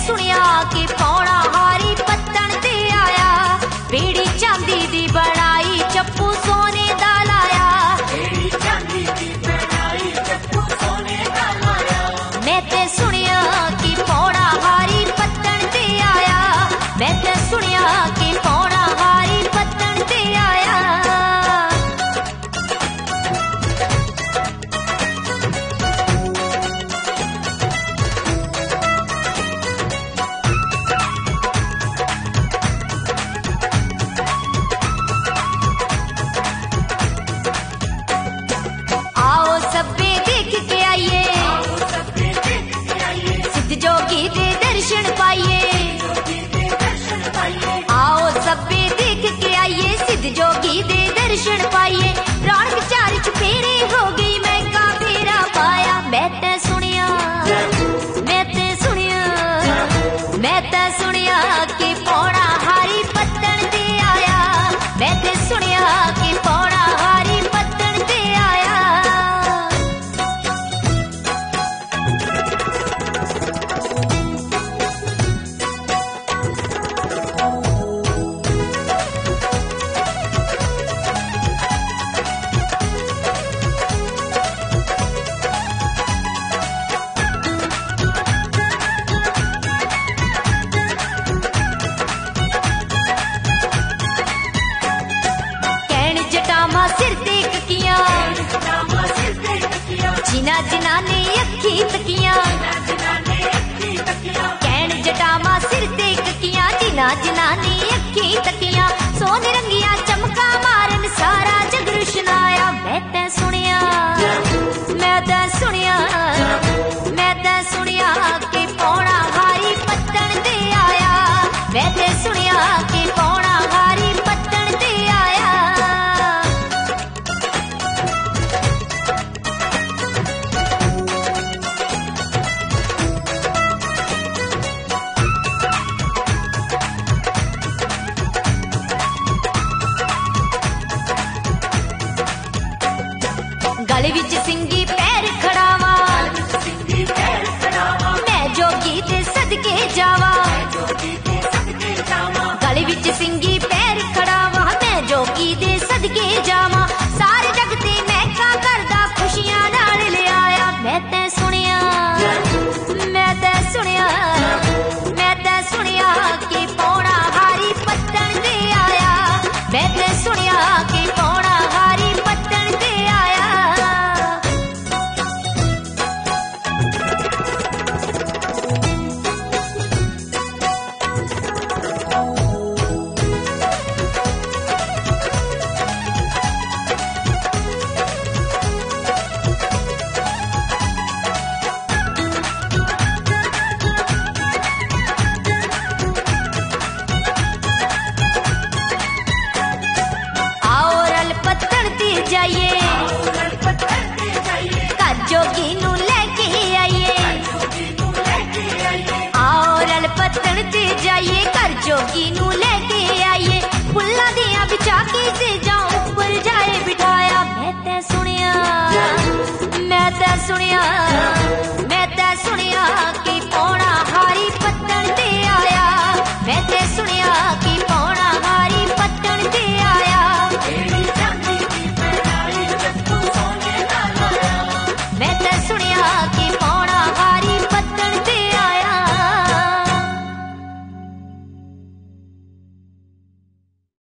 सुनिया कि पौड़ा हारी पत्तन ते आया, बेड़ी चांदी दी बनाई चप्पू सोने दा लाया, बेड़ी चांदी दी बनाई चप्पू सोने दा लाया। मैं ते सुनिया कि पौड़ा हारी पत्तन ते आया, मैं ते सुनिया कि पौड़ा हारी पत्तन ते आया। आओ सब्बे देख के आइए, सिद्ध जोगी दे दर्शन पाइए। आओ सब्बे देख के आइए, सिद्ध जोगी दे दर्शन पाइए। रौनक चार चुफेरे हो गई, मैं का फेरा पाया। मैं ते सुनिया, मैं ते सुनिया, मैं ते सुनिया कि पौड़ा हारी पत्तन ते आया, मैं ते सुनिया कि पौड़ा हारी पत्तन ते आया। कैन जटामा सिर ते ककियां, जिना जिना ने अखी तकियां। कैन जटामा सिर ते ककियां, जिना जिना ने अखी तकियां। सोने रंगिया चमका मारन सारा जग रुशनाया। मैं ते सुनिया, मैं ते सुनिया, मैं ते सुनिया कि पौड़ा हारी पत्तन ते आया, मैं ते सुनिया कि पौड़ा हारी पत्तन ते आया। गल विच सिंगी पैर खड़ावा, मैं जोगी दे सदके जावा। गल विच सिंगी पैर खड़ावा, मैं जोगी दे सदके जावा। सारे जग ते मैं का करदा खुशियां नाल ले आया। मैं ते सुनिया, मैं ते सुनिया, मैं ते सुनिया कि पौड़ा हारी पत्तन ते आया, मैं ते सुनिया कि पौड़ा हारी पत्तन ते आया। आओ रल पत्तन ते जाइए, घर जोगी नू लेके आइए। आओ रल पत्तन ते जाइए, घर जोगी नू लेके आइए। फुल्लां दियां बिछा के ते जाओ